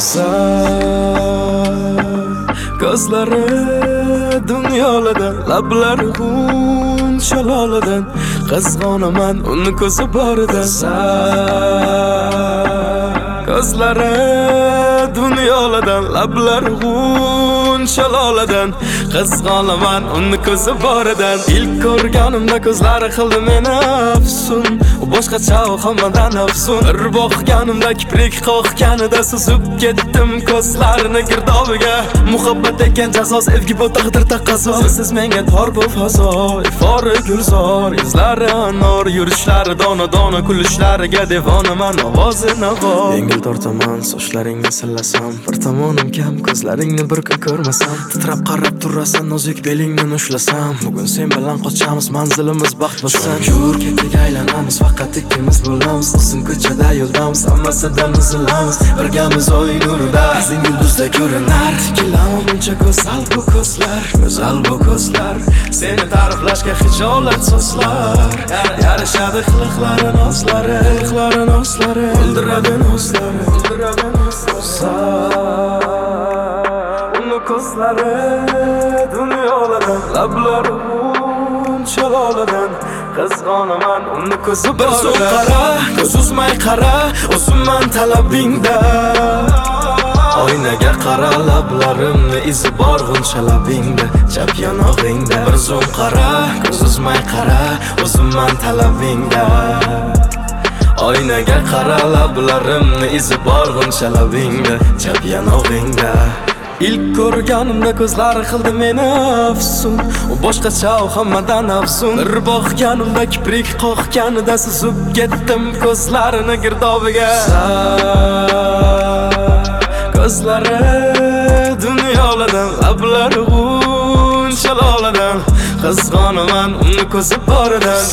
Gözleri dünyaladan, lablari hun shaloladan. Qizg'onaman uni ko'zi boridan. Gözleri dünyaladan, lablari hun shaloladan. Qizg'onaman uni ko'zi boridan. İlk ko'rganimda ko'zlari qildi meni afsun. U boshqacha hammadan afsun. Bir boqganimda kiprik qo'qqanida suzib ketdim ko'zlarini girdobiga. Muhabbat ekan jazoz, evgi bu taqdir taqozo. Siz menga tor bu fazo, ifori gulzor, izlari anor, yurishlari dona kulishlariga devonaman, ovozi navo. Yengil tortaman, sochlaringni sillasam, bir tomonim kam, ko'zlaringni bir kun ko'rmasam, titrab qarab turasan, nozik belingni ushlasam. Bugun sen bilan qochamiz, manzilimiz baxt bo'lsin. Yur ketdik aylanamiz, faqat ikkimiz bo'lamiz. Uzun ko'chada yo'ldamiz, hammasidan uzilamiz. Birgamiz oy nurida, bizning yulduzda ko'rinar. Tikilamuncha go'zal bu ko'zlar, go'zal bu ko'zlar. Seni ta'riflashga hijolat so'zlar. Yarashadi qiliqlari nozlari, qiliqlari nozlari, o'ldiradi nozlari, o'ldiradi nozlari. Uni ko'zlari dunyoladan, lablari shaloladan. Qizg'onaman uni ko'zi boridan. Bir qara, ko'z uzmay qara, o'zimman talabingda. Oynaga qara, lablarimni izi bor g'uncha labingda, chap yonog'ingda. Bir zum qara, ko'z uzmay qara, o'zimman talabingda. Oynaga qara, lablarimni izi bor g'uncha labingda, chap yonog'ingda. İlk ko'rganimda ko'zlari qildi meni afsun. U boshqacha hammadan afsun. Bir boqganimda kiprik qoqqanida suzib ketdim ko'zlarini girdobiga. Gözleri dünyaladan, lablari hun shaloladan. Qizg'onaman uni ko'zi boridan.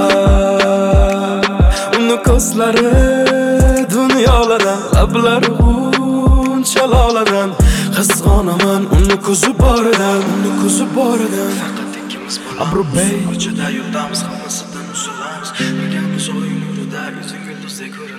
Uni ko'zlari dunyoladan, lablari hun shaloladan. Qizg'onaman uni ko'zi boridan, uni ko'zi boridan. Faqat ikkimiz bo'lamiz. Abrubey ko'chada yo'ldamiz, hammasidan uzilamiz. Birgamiz oy nurida, yuzing yulduzday ko'rinadi.